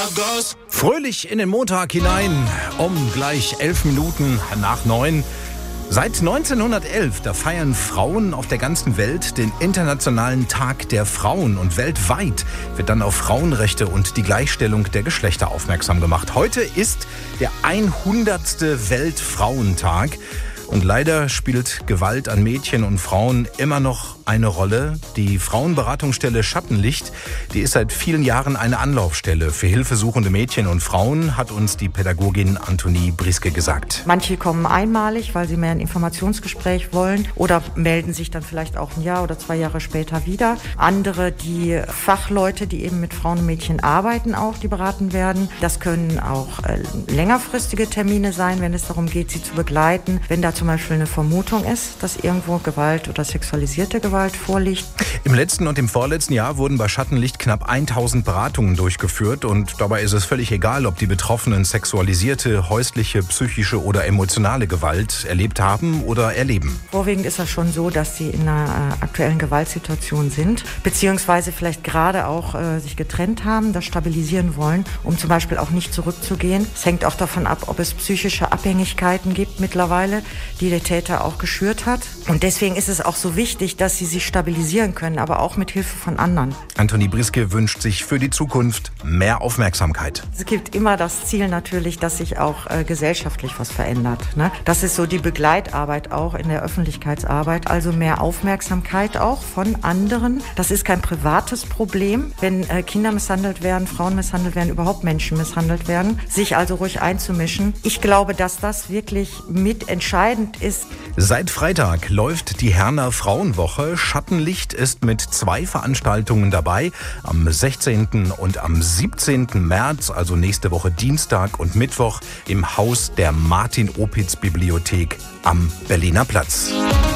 Fröhlich in den Montag hinein, um gleich 11 Minuten nach 9. Seit 1911, da feiern Frauen auf der ganzen Welt den Internationalen Tag der Frauen. Und weltweit wird dann auf Frauenrechte und die Gleichstellung der Geschlechter aufmerksam gemacht. Heute ist der 100. Weltfrauentag. Und leider spielt Gewalt an Mädchen und Frauen immer noch eine Rolle. Die Frauenberatungsstelle Schattenlicht, die ist seit vielen Jahren eine Anlaufstelle für hilfesuchende Mädchen und Frauen, hat uns die Pädagogin Antonie Briske gesagt. Manche kommen einmalig, weil sie mehr ein Informationsgespräch wollen oder melden sich dann vielleicht auch ein Jahr oder 2 Jahre später wieder. Andere, die Fachleute, die eben mit Frauen und Mädchen arbeiten, auch, die beraten werden. Das können auch längerfristige Termine sein, wenn es darum geht, sie zu begleiten. Wenn da zum Beispiel eine Vermutung ist, dass irgendwo Gewalt oder sexualisierte Gewalt vorliegt. Im letzten und im vorletzten Jahr wurden bei Schattenlicht knapp 1000 Beratungen durchgeführt und dabei ist es völlig egal, ob die Betroffenen sexualisierte, häusliche, psychische oder emotionale Gewalt erlebt haben oder erleben. Vorwiegend ist das schon so, dass sie in einer aktuellen Gewaltsituation sind, beziehungsweise vielleicht gerade auch sich getrennt haben, das stabilisieren wollen, um zum Beispiel auch nicht zurückzugehen. Es hängt auch davon ab, ob es psychische Abhängigkeiten gibt mittlerweile, die der Täter auch geschürt hat. Und deswegen ist es auch so wichtig, dass sie sich stabilisieren können, aber auch mit Hilfe von anderen. Antonie Briske wünscht sich für die Zukunft mehr Aufmerksamkeit. Es gibt immer das Ziel natürlich, dass sich auch gesellschaftlich was verändert. Ne? Das ist so die Begleitarbeit auch in der Öffentlichkeitsarbeit, also mehr Aufmerksamkeit auch von anderen. Das ist kein privates Problem, wenn Kinder misshandelt werden, Frauen misshandelt werden, überhaupt Menschen misshandelt werden, sich also ruhig einzumischen. Ich glaube, dass das wirklich mitentscheidend ist. Seit Freitag läuft die Herner Frauenwoche. Schattenlicht ist mit 2 Veranstaltungen dabei. Am 16. und am 17. März, also nächste Woche Dienstag und Mittwoch, im Haus der Martin-Opitz-Bibliothek am Berliner Platz.